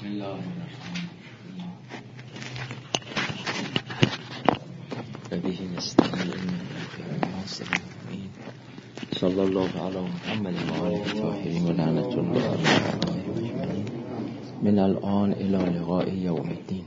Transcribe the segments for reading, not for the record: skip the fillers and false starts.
بسم الله الرحمن الرحیم و به نستعین صلی الله علی محمد و آله الطاهرین و لعنت الله علی اعدائهم من الان الی لقاء یوم الدین.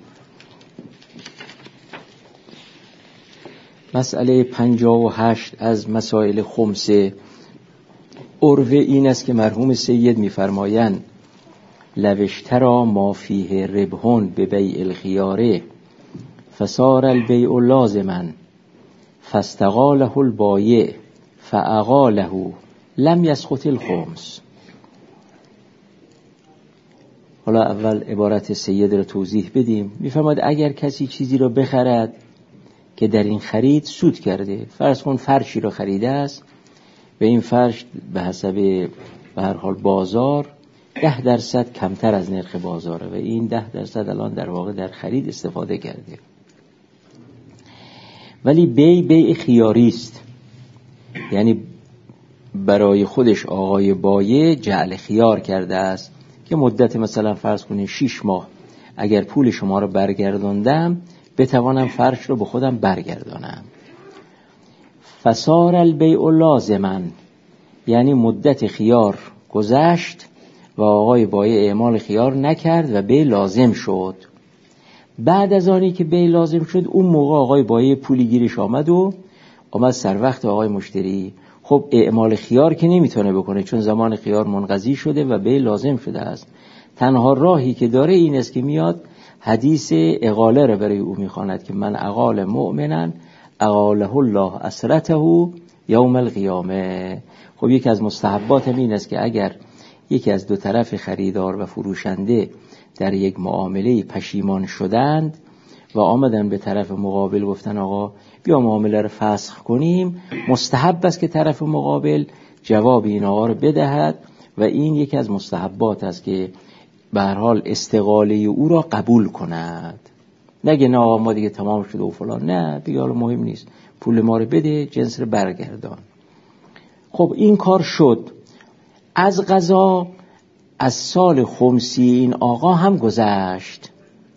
مسئله 58 از مسائل خمسه. عرفه این است که مرحوم سید می‌فرمایند لو اشتری ما فیه ربح ببیع الخیار فصار البیع لازما فاستقاله البایع فاقاله لم یسقط الخمس. حالا اول عبارت سید را توضیح بدیم. می‌فرماید اگر کسی چیزی را بخرد که در این خرید سود کرده، فرض کن فرشی را خریده است و این فرش به حسب به هر حال بازار 10% کمتر از نرخ بازاره و این 10% الان در واقع در خرید استفاده کرده، ولی بیع خیاری است، یعنی برای خودش آقای بایع جعل خیار کرده است که مدت مثلا فرض کنید 6 ماه اگر پول شما رو برگرداندم بتوانم فرش رو به خودم برگردانم. فصار البیع لازما، یعنی مدت خیار گذشت و آقای بایع اعمال خیار نکرد و بیع لازم شد. بعد از آنی که بیع لازم شد اون موقع آقای بایع پولی گیرش آمد سر وقت آقای مشتری. خب اعمال خیار که نمیتونه بکنه چون زمان خیار منقضی شده و بیع لازم شده است. تنها راهی که داره این است که میاد حدیث اقاله را برای او میخواند که من اقال مؤمنا اقاله الله اسرته یوم القیامه. خب یکی از مستحبات این است که اگر یکی از دو طرف خریدار و فروشنده در یک معامله پشیمان شدند و آمدن به طرف مقابل گفتن آقا بیا معامله رو فسخ کنیم، مستحب است که طرف مقابل جواب این آقا رو بدهد و این یکی از مستحبات است که به هر حال استقاله او را قبول کند. نگه نه آقا ما دیگه تمام شده و فلان، نه دیگه حالا مهم نیست، پول ما رو بده، جنس رو برگردان. خب این کار شد. از قضا از سال خمسی این آقا هم گذشت.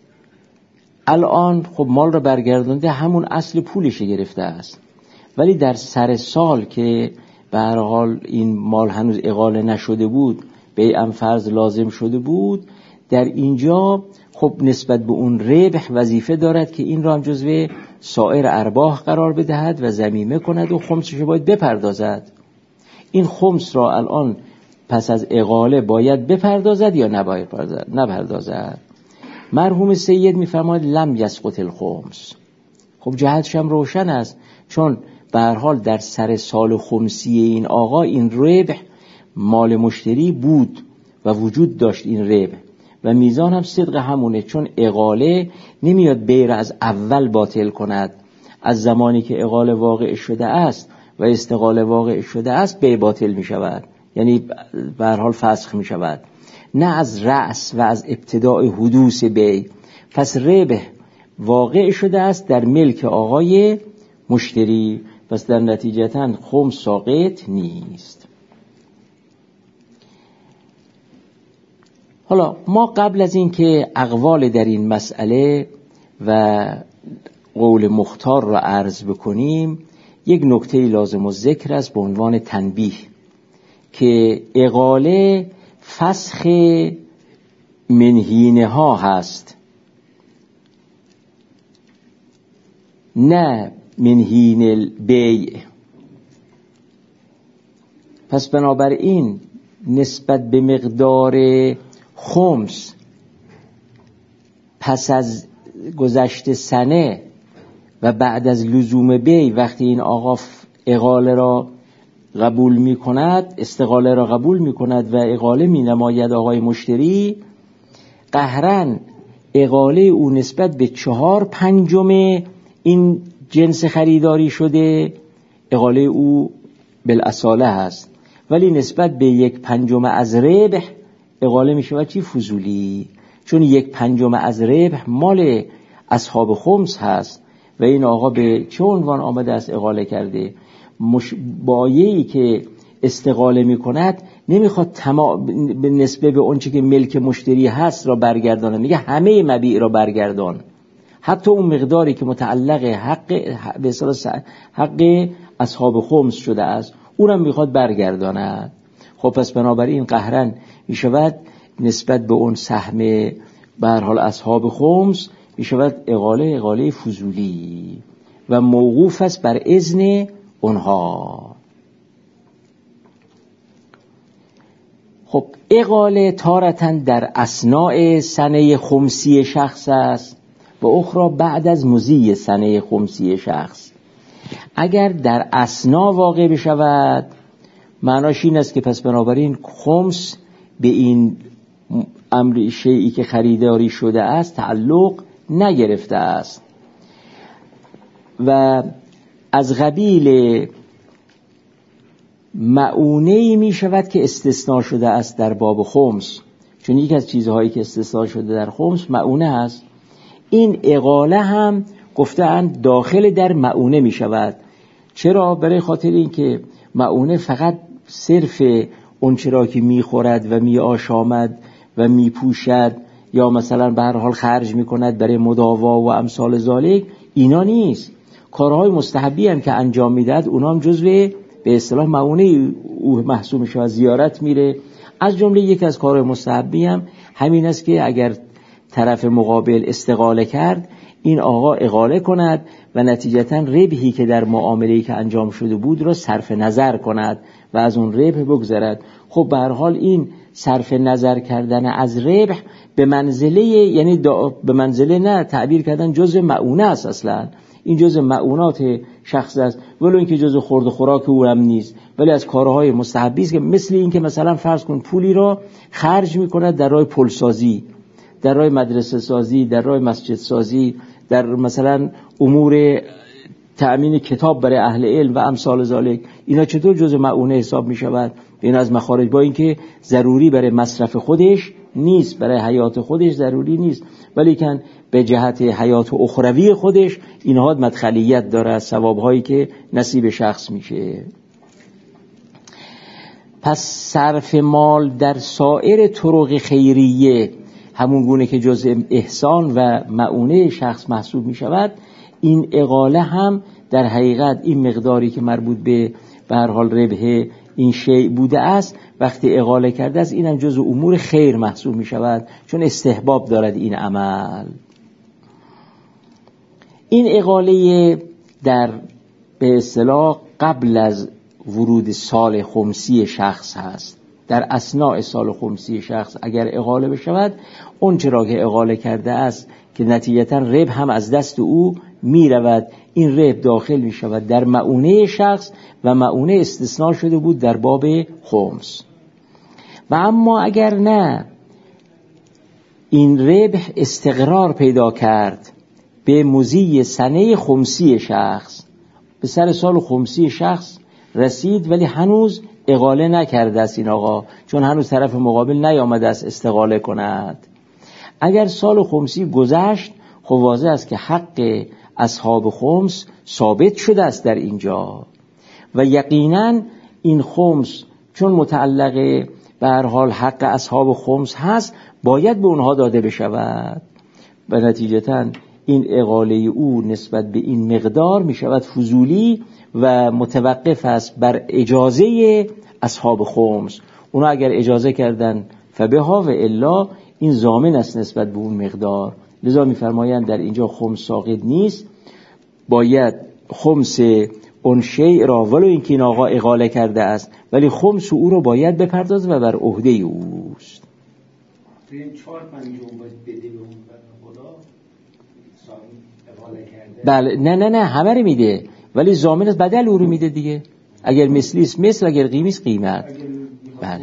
الان خب مال رو برگردونده، همون اصل پولش گرفته است، ولی در سر سال که به هر حال این مال هنوز اقاله نشده بود، بیعم فرض لازم شده بود، در اینجا خب نسبت به اون ربح وظیفه دارد که این را هم جزو سایر ارباح قرار بدهد و ضمیمه کند و خمسش باید بپردازد. این خمس را الان پس از اقاله باید بپردازد یا نپردازد؟ مرحوم سید میفرماید لم یسقط الخمس. خب جهتش هم روشن است، چون به هر حال در سر سال خمسی این آقا این ربح مال مشتری بود و وجود داشت این ربح و میزان هم صدق همونه، چون اقاله نمیاد بیع را از اول باطل کند. از زمانی که اقاله واقع شده است و استقاله واقع شده است بیع باطل می شود، یعنی به هر حال فسخ می شود، نه از رأس و از ابتداء حدوث بیع. پس ربح واقع شده است در ملک آقای مشتری، پس در نتیجتاً خمس ساقط نیست. حالا ما قبل از این که اقوال در این مسئله و قول مختار را عرض بکنیم، یک نکته لازم و ذکر است به عنوان تنبیه که اقاله فسخ منهینه ها هست، نه منهین البیع. پس بنابراین نسبت به مقدار خمس پس از گذشت سنه و بعد از لزوم بیع، وقتی این آقا اقاله را قبول می کند، استقاله را قبول می کند و اقاله می نماید آقای مشتری، قهرن اقاله او نسبت به 4/5 این جنس خریداری شده اقاله او بالاصاله هست، ولی نسبت به 1/5 از ربح اقاله می شود چی؟ فضولی. چون 1/5 از ربح مال اصحاب خمس هست و این آقا به چه عنوان آمده است اقاله کرده؟ بایعی که استقاله می کند نمیخواد به نسبه به اون چی که ملک مشتری هست را برگردانه، میگه همه مبیع را برگردان، حتی اون مقداری که متعلق حق اصحاب خمس شده است اونم میخواد برگرداند. خب پس بنابراین قهرن میشود نسبت به اون سهم به هر حال اصحاب خمس میشود اقاله فضولی و موقوف است بر اذن اونها. خب اقاله تارتن در اثناء سنه خمسی شخص است و اخرى بعد از مضی سنه خمسی شخص. اگر در اثنا واقع بشود معناش این است که پس بنابراین خمس به این امر شیئی که خریداری شده است تعلق نگرفته است و از قبیل مؤونه‌ای می شود که استثناء شده است در باب خمس، چون یک از چیزهایی که استثناء شده در خمس مؤونه است. این اقاله هم گفتند داخل در مؤونه می شود. چرا؟ برای خاطر این که مؤونه فقط صرف اون چرا که می خورد و می آشامد و می پوشد یا مثلا به هر حال خرج می کند برای مداوا و امثال ذالک اینا نیست. کارهای مستحبی هم که انجام می دهد اونا هم جزو به اصطلاح مؤونه او محسوب میشه و زیارت میره. از جمله یک از کارهای مستحبی هم همین است که اگر طرف مقابل استقاله کرد این آقا اقاله کند و نتیجتاً ربحی که در معامله‌ای که انجام شده بود را صرف نظر کند و از اون ربح بگذرد. خب به هر حال این صرف نظر کردن از ربح به منزله، یعنی به منزله نه تعبیر کردن جزء مؤونه است، اصلا این جزء مؤونات شخص است، ولو اینکه جزء خورد و خوراک او هم نیست، ولی از کارهای مستحبی است که مثل این که مثلا فرض کن پولی را خرج می‌کند در راه پل سازی، در راه مدرسه سازی، در راه مسجد سازی، در مثلا امور تأمین کتاب برای اهل علم و امثال ذالک، اینا چطور جزء مؤونه حساب می‌شود؟ این از مخارج، با اینکه ضروری برای مصرف خودش نیست، برای حیات خودش ضروری نیست، ولی کن به جهت حیات اخروی خودش اینها مدخلیت داره از ثوابهایی که نصیب شخص میشه. پس صرف مال در سایر طرق خیریه همون گونه که جزء احسان و مؤونه شخص محسوب می شود، این اقاله هم در حقیقت این مقداری که مربوط به هر حال ربح این شیء بوده است وقتی اقاله کرده است اینم جزء امور خیر محسوب می شود، چون استحباب دارد این عمل. این اقاله در به اصطلاح قبل از ورود سال خمسی شخص هست. در اثناء سال خمسی شخص اگر اقاله بشود، اون چرا که اقاله کرده است که نتیجتا ربح هم از دست او می رود، این ربح داخل می شود در مؤونه شخص و مؤونه استثناء شده بود در باب خمس. و اما اگر نه این ربح استقرار پیدا کرد به مضی سنه خمسی شخص، به سر سال خمسی شخص رسید ولی هنوز اقاله نکرده است این آقا، چون هنوز طرف مقابل نیامده است استقاله کند. اگر سال خمسی گذشت، خب واضح است که حق اصحاب خمس ثابت شده است در اینجا و یقینا این خمس چون متعلق به هر حال حق اصحاب خمس هست باید به اونها داده بشود و نتیجتاً این اقاله او نسبت به این مقدار می شود فضولی و متوقف است بر اجازه اصحاب خمس. اونا اگر اجازه کردن فبها و الا این ضامن است نسبت به اون مقدار. لذا می‌فرمایند در اینجا خمس ساقط نیست، باید خمس اون شیء را ولو اینکه این آقا اقاله کرده است ولی خمس او را باید بپردازد و بر عهده اوست. این 4/5 باید بده به اون خدا اقاله کرده. بله نه همه رو میده ولی ضامن است بدل او رو میده دیگه. اگر مثلی است مثل، اگر قیمتی است قیمت. بله.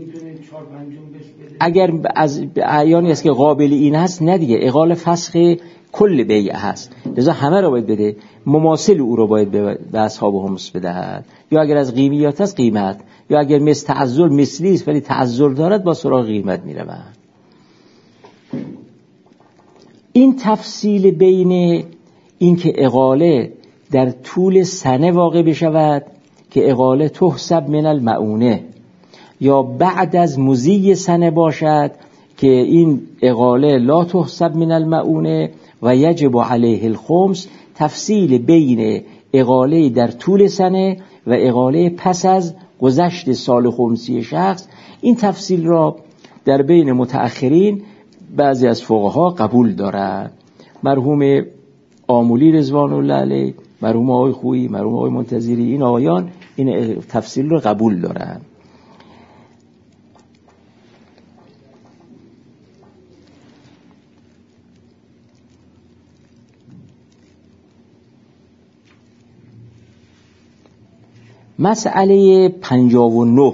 اگر از اعیانی است که قابل این هست نه دیگه، اقاله فسخ کل بیع هست، لذا همه رو باید بده، مماثل او رو باید به اصحاب خمس بدهد. یا اگر از قیمیات است قیمت، یا اگر مثل تعذر مثلی است ولی تعذر دارد با سراغ قیمت میروند. این تفصیل بین این که اقاله در طول سنه واقع بشود که اقاله تحسب من المعونه یا بعد از مضی سنه باشد که این اقاله لا تحسب من المعونه و یجب علیه الخمس، تفصیل بین اقاله در طول سنه و اقاله پس از گذشت سال خمسی شخص. این تفصیل را در بین متأخرین بعضی از فقها قبول دارند. مرحوم آمولی رضوان الله علیه، مرحوم آقای خویی، مرحوم آقای منتظری، این آقایان این تفصیل را قبول دارند. مسئله 59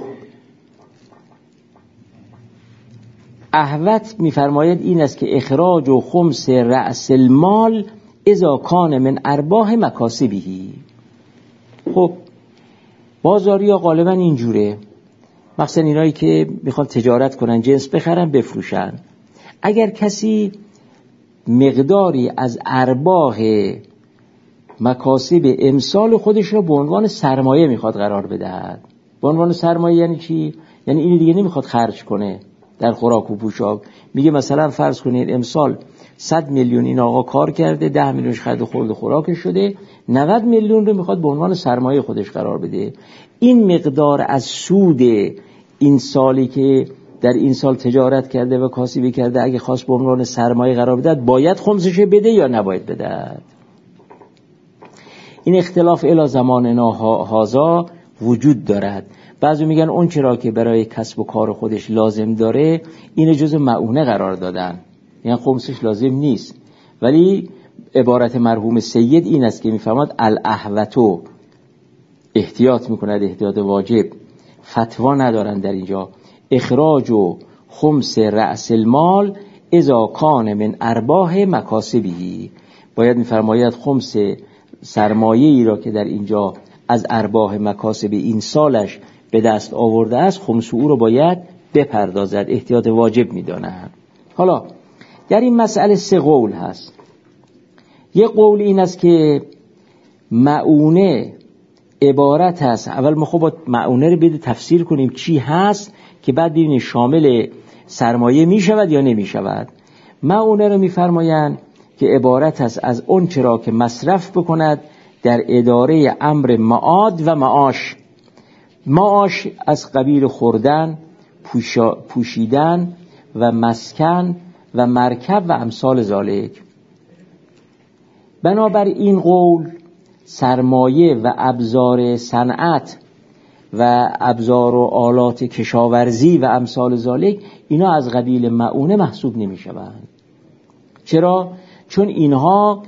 احوط می‌فرماید این است که اخراج و خمس رأس المال اذا کان من ارباح مکاسبهی. خب بازاریا غالبا اینجوره، مخصوصا اینایی که میخوان تجارت کنن، جنس بخرن بفروشن، اگر کسی مقداری از ارباح مکاسب امسال خودش را به عنوان سرمایه میخواد قرار بدهد. به عنوان سرمایه یعنی چی؟ یعنی اینو دیگه نمیخواد خرج کنه در خوراک و پوشاک. میگه مثلا فرض کنید امسال 100 میلیون این آقا کار کرده، 10 میلیونش خرید و خورد و خوراکش شده، 90 میلیون رو میخواد به عنوان سرمایه خودش قرار بده. این مقدار از سود این سالی که در این سال تجارت کرده و کاسبی کرده اگه خواست به عنوان سرمایه قرار بده، باید خمسش بده یا نباید بده؟ این اختلاف الی زماننا هذا وجود دارد. بعضی میگن اون چرا که برای کسب و کار خودش لازم داره این جزء معونه قرار دادن، یعنی خمسش لازم نیست. ولی عبارت مرحوم سید این است که میفرماد الاحوتو، احتیاط میکند، احتیاط واجب، فتوا ندارن در اینجا، اخراج و خمس رأس المال اذا کان من ارباح مکاسبهی، باید میفرماید خمس سرمایه ای را که در اینجا از ارباح مکاسب این سالش به دست آورده است، خمس او را باید بپردازد، احتیاط واجب میدانند. حالا در این مسئله 3 قول هست. یک قول این است که معونه عبارت هست، اول ما خب معونه رو بده تفسیر کنیم چی هست که بعد ببینیم شامل سرمایه می شود یا نمی شود. معونه رو می فرمایند که عبارت هست از اون چرا که مصرف بکند در اداره امر معاد و معاش. معاش از قبیل خوردن، پوشیدن و مسکن و مرکب و امثال ذالک. بنابر این قول سرمایه و ابزار صنعت و ابزار و آلات کشاورزی و امثال ذالک اینا از قبیل معونه محسوب نمی شوند. چرا؟ چون اینها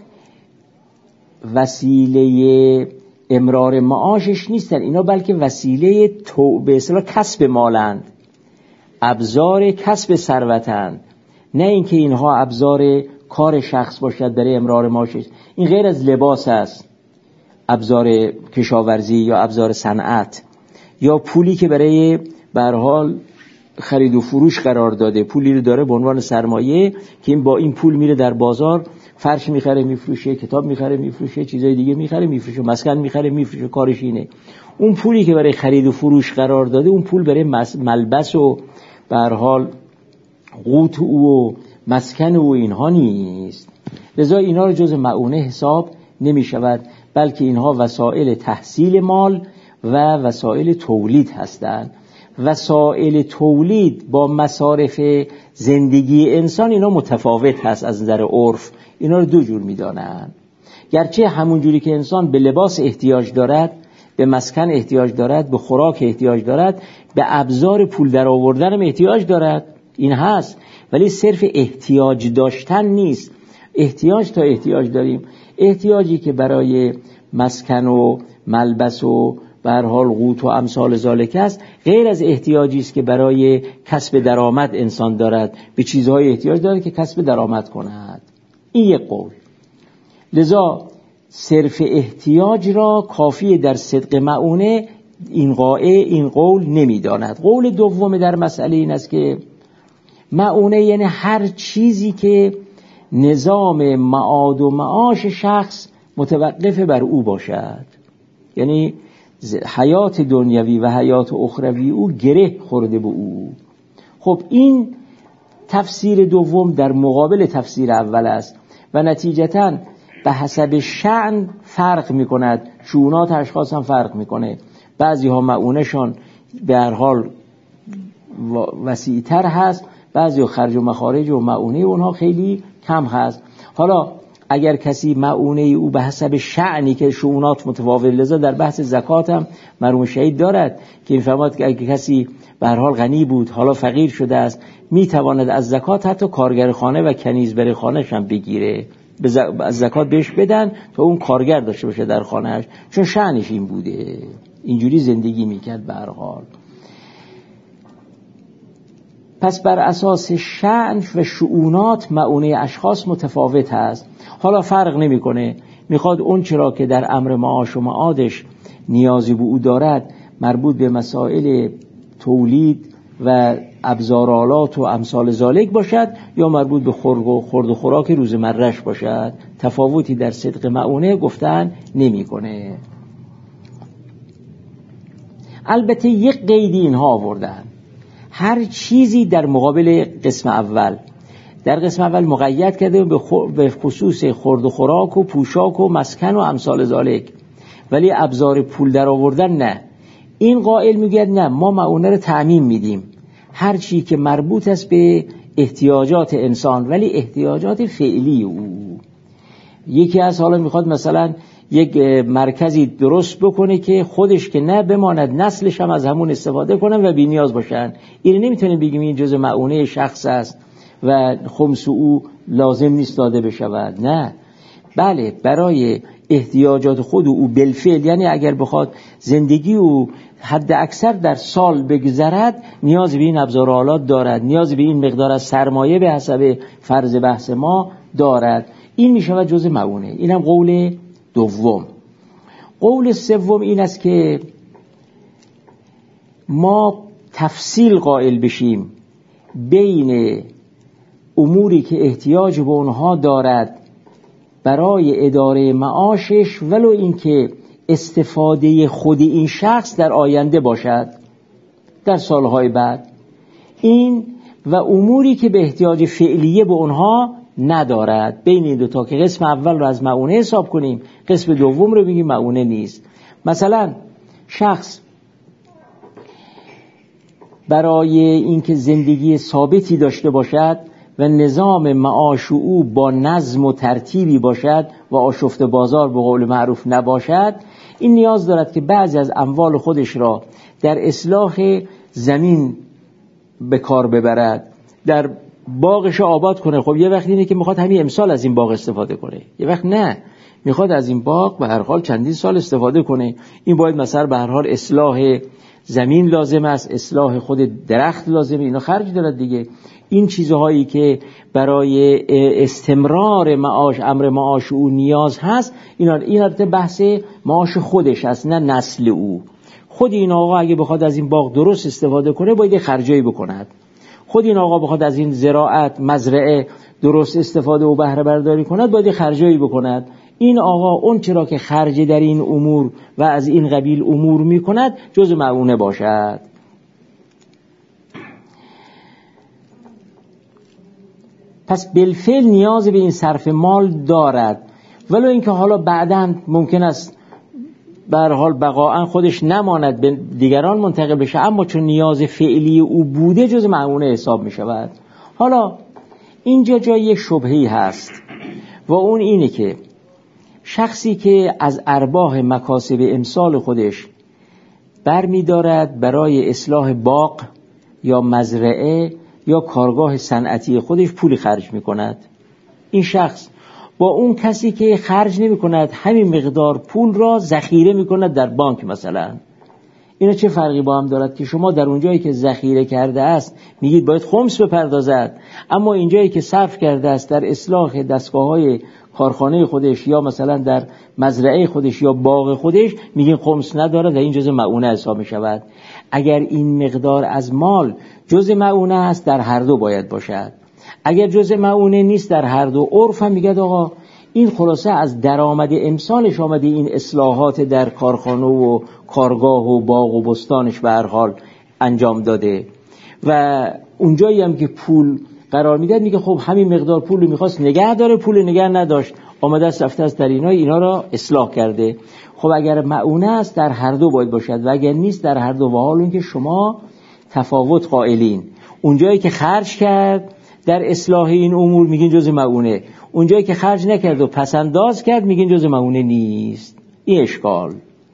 وسیله امرار معاشش نیستن، اینا بلکه وسیله به اصطلاح کسب مالند، ابزار کسب ثروتند، نه اینکه اینها ابزار کار شخص باشد برای امرار معاشش. این غیر از لباس است، ابزار کشاورزی یا ابزار صنعت، یا پولی که برای به هر حال خرید و فروش قرار داده، پولی رو داره به عنوان سرمایه که این با این پول میره در بازار فرش میخره میفروشه، کتاب میخره میفروشه، چیزای دیگه میخره میفروشه، مسکن میخره میفروشه، کارش اینه. اون پولی که برای خرید و فروش قرار داده، اون پول برای ملبس و به هر حال قوت و مسکن و اینها نیست. لذا اینا رو جز معونه حساب نمیشود، بلکه اینها وسایل تحصیل مال و وسایل تولید هستند. وسایل تولید با مصارف زندگی انسان اینا متفاوت هست از نظر عرف، اینا رو 2 جور میدانند. گرچه همون جوری که انسان به لباس احتیاج دارد، به مسکن احتیاج دارد، به خوراک احتیاج دارد، به ابزار پول در آوردن هم احتیاج دارد، این هست، ولی صرف احتیاج داشتن نیست. احتیاج تا احتیاج داریم، احتیاجی که برای مسکن و ملبس و به هر حال قوت و امثال ذالک است، غیر از احتیاجی است که برای کسب درآمد انسان دارد، به چیزهای احتیاج دارد که کسب درآمد کند. این یک قول. لذا صرف احتیاج را کافی در صدق معونه این قول نمیداند. قول دوم در مسئله این است که معونه یعنی هر چیزی که نظام معاد و معاش شخص متوقف بر او باشد. یعنی حیات دنیوی و حیات اخروی او گره خورده به او. خب این تفسیر دوم در مقابل تفسیر اول است و نتیجتاً به حسب شأن فرق میکند، شؤونات اشخاص هم فرق میکنه. بعضی ها مؤونه‌شان به هر حال وسیع‌تر هست، بعضی ها خرج و مخارج و مؤونه اونها خیلی کم هست. حالا اگر کسی مؤونه او به حسب شأنی که شؤونات متفاوت، لذا در بحث زکات هم مرحوم شهید دارد که می‌فرماید که اگر کسی به هر حال غنی بود حالا فقیر شده است، میتواند از زکات حتی کارگر خانه و کنیزبر خانه‌ش هم بگیره، از زکات بهش بدن تا اون کارگر داشته باشه در خانه‌اش، چون شأنش این بوده، اینجوری زندگی میکرد به هر حال. پس بر اساس شأن و شؤونات مؤونه اشخاص متفاوت هست. حالا فرق نمیکنه، میخواد اون چرا که در امر معاش و معادش نیازی به او دارد مربوط به مسائل تولید و ابزارالات و امثال ذالک باشد یا مربوط به خورد و خوراک روزمره‌اش باشد، تفاوتی در صدق مؤونه گفتن نمیکنه. البته یک قیدی اینها آوردن، هر چیزی در مقابل قسم اول، در قسم اول مقید کرده به خصوص خورد و خوراک و پوشاک و مسکن و امثال ذالک، ولی ابزار پول در آوردن نه. این قائل میگه نه، ما مؤونه رو تعمیم میدیم، هر چی که مربوط است به احتیاجات انسان ولی احتیاجات فعلی او. یکی از حالا میخواد مثلا یک مرکزی درست بکنه که خودش که نه بماند، نسلش هم از همون استفاده کنن و بی نیاز باشن، این نمیتونیم بگیم این جزء مؤونه شخص است و خمس او لازم نیست داده بشود. نه، بله، برای احتیاجات خود او بالفعل، یعنی اگر بخواد زندگی او حد اکثر در سال بگذرد نیاز به این ابزار و آلات دارد، نیاز به این مقدار از سرمایه به حسب فرض بحث ما دارد، این میشود جزء مؤونه. اینم قول دوم. قول سوم این است که ما تفصیل قائل بشیم بین اموری که احتیاج به اونها دارد برای اداره معاشش، ولو اینکه استفاده خود این شخص در آینده باشد، در سالهای بعد، این و اموری که به احتیاج فعلیه به اونها ندارد. بین این دوتا که قسم اول رو از مؤونه حساب کنیم، قسم دوم رو بگیم مؤونه نیست. مثلا شخص برای اینکه زندگی ثابتی داشته باشد و نظام معاش او با نظم و ترتیبی باشد و آشفته بازار به قول معروف نباشد، این نیاز دارد که بعضی از اموال خودش را در اصلاح زمین به کار ببرد، در باغش آباد کنه. خب یه وقت اینه که میخواد همین امسال از این باغ استفاده کنه، یه وقت نه، میخواد از این باغ به هر حال چندین سال استفاده کنه. این باید مثلا به هر حال اصلاح زمین لازم است، اصلاح خود درخت لازمه، اینا خرج دارد دیگه. این چیزهایی که برای استمرار معاش، امر معاش او نیاز هست، این البته بحث معاش خودش است، نه نسل او. خود این آقا اگه بخواد از این باغ درست استفاده کنه باید خرجایی بکند. خود این آقا بخواد از این زراعت مزرعه درست استفاده و بهره برداری کند باید خرجایی بکند. این آقا اون چرا که خرج در این امور و از این قبیل امور میکند جز مؤونه باشد. پس بالفعل نیاز به این صرف مال دارد، ولو اینکه حالا بعداً ممکن است به هر حال بقاءً خودش نماند، به دیگران منتقل بشه، اما چون نیاز فعلی او بوده جز مؤونه حساب می شود. حالا اینجا جای یک شبهه‌ای هست و اون اینه که شخصی که از ارباح مکاسب امسال خودش برمی دارد برای اصلاح باغ یا مزرعه یا کارگاه صنعتی خودش پولی خرج می کند، این شخص با اون کسی که خرج نمی کند همین مقدار پول را ذخیره می کند در بانک مثلا، اینا چه فرقی با هم دارد که شما در اونجایی که ذخیره کرده است میگید باید خمس بپردازد، اما اینجایی که صرف کرده است در اصلاح دستگاه‌های کارخانه خودش یا مثلا در مزرعه خودش یا باغ خودش میگین خمس ندارد و این جزء مؤونه حساب می شود. اگر این مقدار از مال جزء مؤونه است در هر دو باید باشد، اگر جزء مؤونه نیست در هر دو. عرف هم میگه آقا این خلاصه از درآمد امسالش آمده این اصلاحات در کارخانه و کارگاه و باغ و بستانش به هر حال انجام داده و اونجایی هم که پول قرار میداد میگه خب همین مقدار پول رو میخواست نگه داره، پول نگه نداشت، آمده است رفته است در اینا را اصلاح کرده. خب اگر معونه است در هر دو باید باشد و اگر نیست در هر دو، و حال اون که شما تفاوت قائلین. اونجایی که خرج کرد در اصلاح این امور میگین جز معونه، اونجایی که خرج نکرد و پسنداز کرد میگین جز معونه نیست. این اشکال.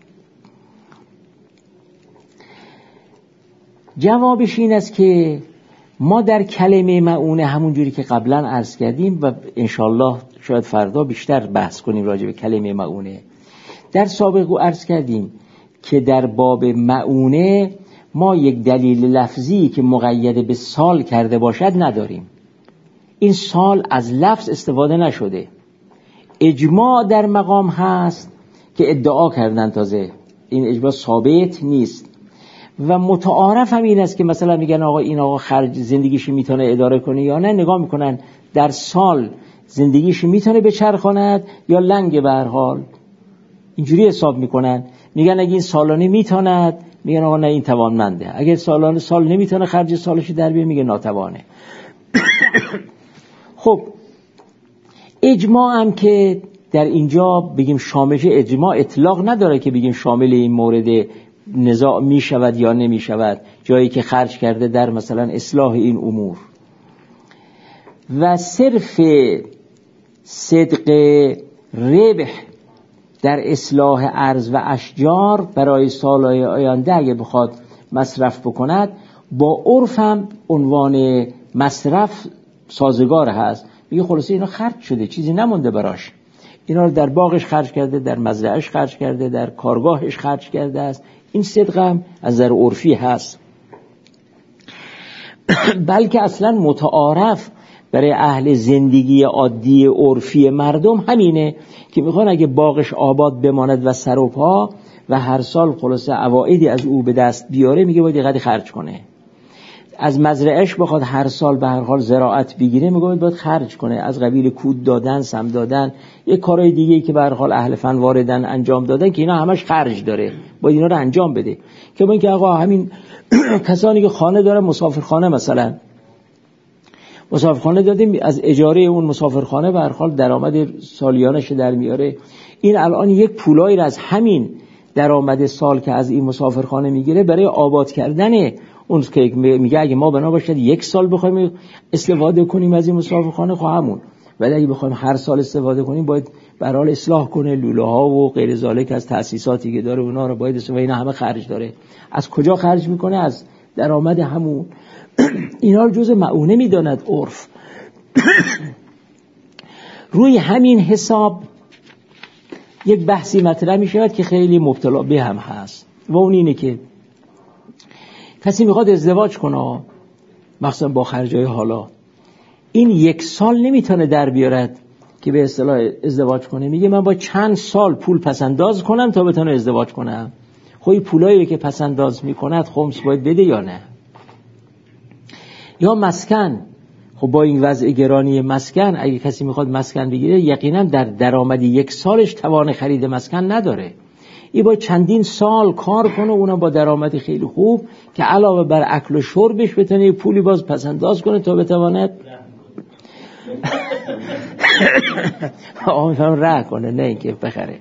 جوابش این است که ما در کلمه معونه همون جوری که قبلا عرض کردیم و انشالله شاید فردا بیشتر بحث کنیم راجع به کلمه معونه، در سابق عرض کردیم که در باب معونه ما یک دلیل لفظی که مقید به سال کرده باشد نداریم. این سال از لفظ استفاده نشده. اجماع در مقام هست که ادعا کردن، تازه این اجماع ثابت نیست و متعارف هم این است که مثلا میگن آقا این آقا خرج زندگیش میتونه اداره کنه یا نه، نگاه میکنن در سال زندگیش میتونه بچرخاند یا لنگ به هر حال، اینجوری حساب میکنن. میگن اگه این سالانه میتوند، میگن آقا نه این توانمنده. اگه سالانه سال نمیتونه خرج سالش در بیاره، میگه ناتوانه. خب اجماع هم که در اینجا بگیم شاملش، اجماع اطلاق نداره که بگیم شامل این مورد نزاع می شود یا نمی شود، جایی که خرج کرده در مثلا اصلاح این امور. و صرف صدق ربح در اصلاح ارض و اشجار برای سالهای آینده اگه بخواد مصرف بکند، با عرف هم عنوان مصرف سازگار هست. میگه خلاصه اینا خرج شده، چیزی نمونده براش، اینا رو در باغش خرج کرده، در مزرعهش خرج کرده، در کارگاهش خرج کرده است. این صدق هم از نظر عرفی هست. بلکه اصلا متعارف برای اهل زندگی عادی عرفی مردم همینه که میخوان اگه باغش آباد بماند و سر و پا و هر سال خلاصه عوائدی از او به دست بیاره، میگه باید قدری خرج کنه. از مزرعهش بخواد هر سال به هر حال زراعت بگیره، میگه باید خرج کنه، از قبیل کود دادن، سم دادن، یک کارهای دیگه‌ای که به هر حال اهل فن واردن انجام دادن که اینا همش خرج داره، باید اینا رو انجام بده. که با اینکه آقا همین کسانی که خانه داره، مسافرخانه مثلا مسافرخانه دادیم، از اجاره اون مسافرخانه به هر حال درآمد سالیانش در میاره، این الان یک پولایی را از همین درآمد سال که از این مسافرخانه میگیره برای آباد کردن اون که میگه اگه ما بنا باشد یک سال بخوایم استفاده کنیم از این مسافرخانه خواهمون، ولی اگه بخوایم هر سال استفاده کنیم باید به هر حال اصلاح کنه، لوله ها و غیر ذالک از تأسیساتی که داره اونا رو باید استفاده، اینا همه خرج داره. از کجا خرج میکنه؟ از درآمد همون. اینا رو جزء معونه میداند عرف. روی همین حساب یک بحثی مطرح میشود که خیلی مبتلا به هم هست و اون اینه که کسی میخواد ازدواج کنه، مخصوصا با خرجای حالا، این یک سال نمیتونه در بیارد که به اصطلاح ازدواج کنه. میگه من با چند سال پول پسنداز کنم تا بتونه ازدواج کنم. خب این پولایی که پسنداز میکند خمس باید بده یا نه؟ یا مسکن، خب با این وضع گرانی مسکن اگه کسی میخواد مسکن بگیره، یقینا در درآمد یک سالش توان خرید مسکن نداره، این باید چندین سال کار کنه، اونم با درآمدی خیلی خوب که علاوه بر اکل و شربش بتونه پولی باز پسنداز کنه تا بتواند میفهم ره کنه، نه اینکه بخره.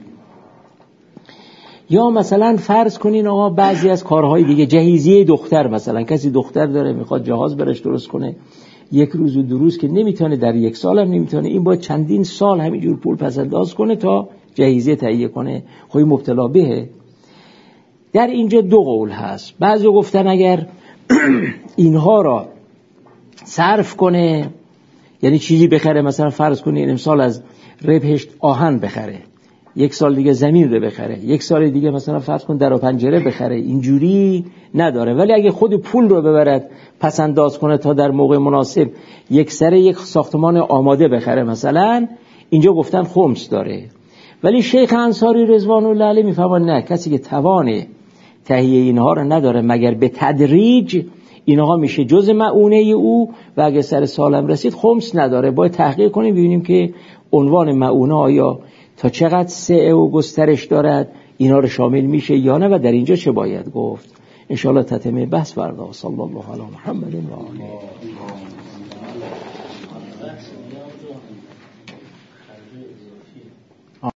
یا مثلا فرض کنین آقا بعضی از کارهای دیگه، جهیزیه دختر، مثلا کسی دختر داره میخواد جهاز برش درست کنه، یک روز و دو روز که نمیتونه، در یک سال هم نمیتونه، این باید چندین سال همینجور پول پسنداز کنه تا جهیزیه تهیه کنه. خب مبتلا بهه. در اینجا دو قول هست. بعضی گفتن اگر اینها را صرف کنه، یعنی چیزی بخره، مثلا فرض کنین امسال از ربحش آهن بخره، یک سال دیگه زمین رو بخره، یک سال دیگه مثلا فرض کن در و پنجره بخره، اینجوری نداره. ولی اگه خود پول رو ببرد پس انداز کنه تا در موقع مناسب یک سره یک ساختمان آماده بخره مثلا، اینجا گفتن خمس داره. ولی شیخ انصاری رضوان الله علیه میفهمن نه، کسی که توان تهیه اینها رو نداره مگر به تدریج اینها میشه جز مؤونه او و اگه سر سالم رسید خمس نداره. باید تحقیق کنیم ببینیم که عنوان مؤونه آیا تا چقدر سعه و گسترش دارد، اینا رو شامل میشه یا نه و در اینجا چه باید گفت. انشاءالله تتمه بحث فردا. صلی الله علی محمد و آله.